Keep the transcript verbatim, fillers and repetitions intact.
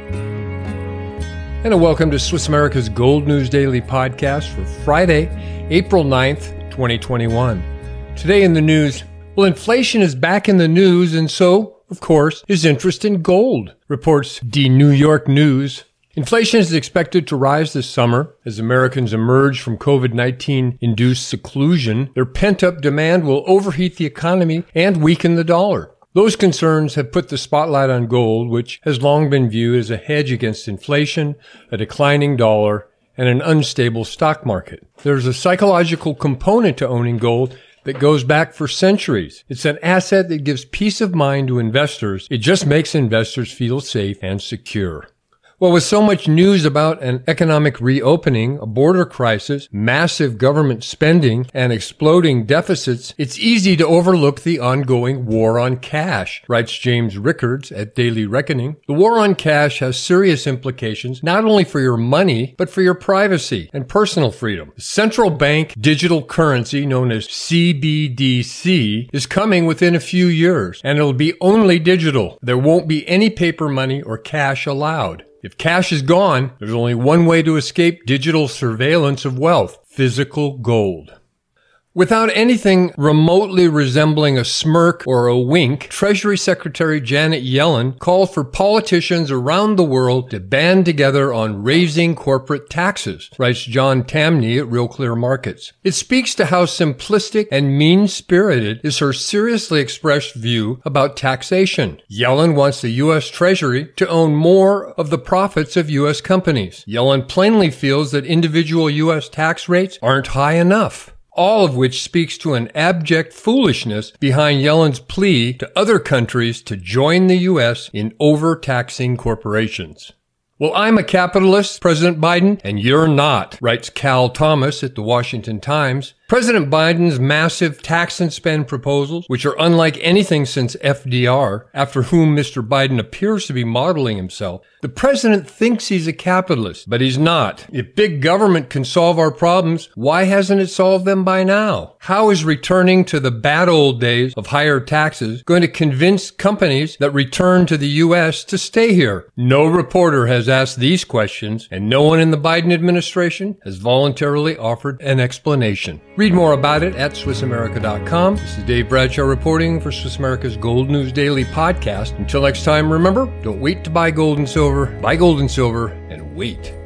And welcome to Swiss America's Gold News Daily podcast for Friday, April ninth, twenty twenty-one. Today in the news, well, inflation is back in the news, and so, of course, is interest in gold, reports the New York News. Inflation is expected to rise this summer as Americans emerge from covid nineteen-induced seclusion. Their pent-up demand will overheat the economy and weaken the dollar. Those concerns have put the spotlight on gold, which has long been viewed as a hedge against inflation, a declining dollar, and an unstable stock market. There's a psychological component to owning gold that goes back for centuries. It's an asset that gives peace of mind to investors. It just makes investors feel safe and secure. Well, with so much news about an economic reopening, a border crisis, massive government spending, and exploding deficits, it's easy to overlook the ongoing war on cash, writes James Rickards at Daily Reckoning. The war on cash has serious implications not only for your money, but for your privacy and personal freedom. The central bank digital currency, known as C B D C, is coming within a few years, and it'll be only digital. There won't be any paper money or cash allowed. If cash is gone, there's only one way to escape digital surveillance of wealth: physical gold. Without anything remotely resembling a smirk or a wink, Treasury Secretary Janet Yellen called for politicians around the world to band together on raising corporate taxes, writes John Tamny at Real Clear Markets. It speaks to how simplistic and mean-spirited is her seriously expressed view about taxation. Yellen wants the U S Treasury to own more of the profits of U S companies. Yellen plainly feels that individual U S tax rates aren't high enough. All of which speaks to an abject foolishness behind Yellen's plea to other countries to join the U S in overtaxing corporations. Well, I'm a capitalist, President Biden, and you're not, writes Cal Thomas at the Washington Times. President Biden's massive tax and spend proposals, which are unlike anything since F D R, after whom Mister Biden appears to be modeling himself. The president thinks he's a capitalist, but he's not. If big government can solve our problems, why hasn't it solved them by now? How is returning to the bad old days of higher taxes going to convince companies that return to the U S to stay here? No reporter has asked these questions, and no one in the Biden administration has voluntarily offered an explanation. Read more about it at Swiss America dot com. This is Dave Bradshaw reporting for Swiss America's Gold News Daily podcast. Until next time, remember, don't wait to buy gold and silver. Buy gold and silver and wait